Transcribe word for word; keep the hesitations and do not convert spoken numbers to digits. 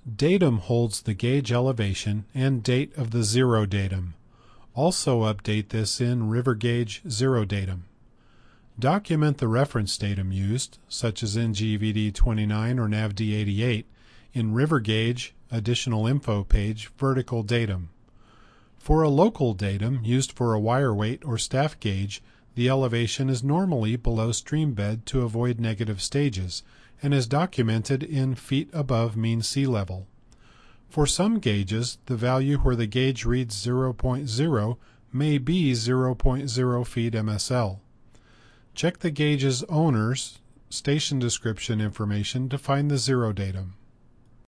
Datum holds the gauge elevation and date of the zero datum. Also update this in River Gauge Zero Datum. Document the reference datum used, such as N G V D twenty-nine or N A V D eighty-eight, in River Gauge Additional Info page Vertical Datum. For a local datum used for a wire weight or staff gauge, the elevation is normally below stream bed to avoid negative stages, and is documented in feet above mean sea level. For some gauges, the value where the gauge reads zero point zero may be zero point zero feet M S L. Check the gauge's owner's station description information to find the zero datum.